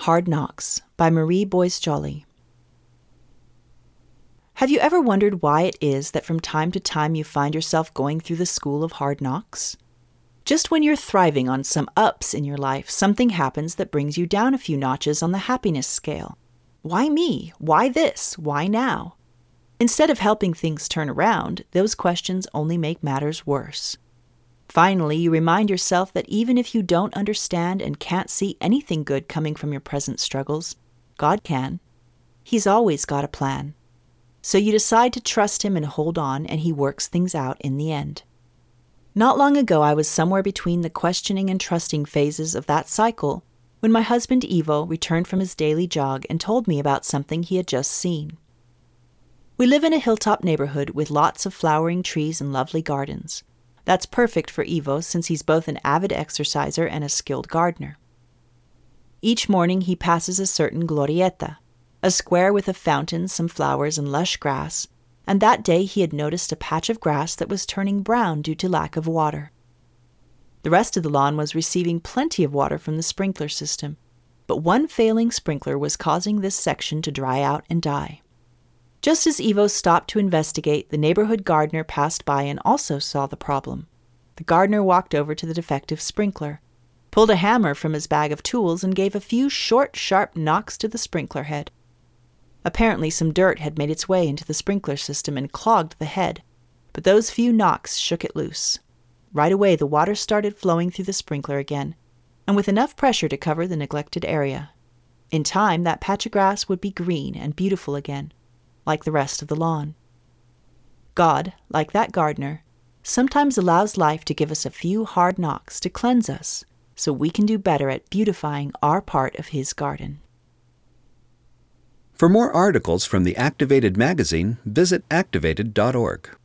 Hard Knocks by Marie Boyce Joly. Have you ever wondered why it is that from time to time you find yourself going through the school of hard knocks? Just when you're thriving on some ups in your life, something happens that brings you down a few notches on the happiness scale. Why me? Why this? Why now? Instead of helping things turn around, those questions only make matters worse. Finally, you remind yourself that even if you don't understand and can't see anything good coming from your present struggles, God can. He's always got a plan. So you decide to trust Him and hold on, and He works things out in the end. Not long ago, I was somewhere between the questioning and trusting phases of that cycle when my husband Ivo returned from his daily jog and told me about something he had just seen. We live in a hilltop neighborhood with lots of flowering trees and lovely gardens. That's perfect for Ivo since he's both an avid exerciser and a skilled gardener. Each morning he passes a certain glorieta, a square with a fountain, some flowers, and lush grass, and that day he had noticed a patch of grass that was turning brown due to lack of water. The rest of the lawn was receiving plenty of water from the sprinkler system, but one failing sprinkler was causing this section to dry out and die. Just as Ivo stopped to investigate, the neighborhood gardener passed by and also saw the problem. The gardener walked over to the defective sprinkler, pulled a hammer from his bag of tools, and gave a few short, sharp knocks to the sprinkler head. Apparently some dirt had made its way into the sprinkler system and clogged the head, but those few knocks shook it loose. Right away the water started flowing through the sprinkler again, and with enough pressure to cover the neglected area. In time, that patch of grass would be green and beautiful again, like the rest of the lawn. God, like that gardener, sometimes allows life to give us a few hard knocks to cleanse us so we can do better at beautifying our part of His garden. For more articles from the Activated magazine, visit activated.org.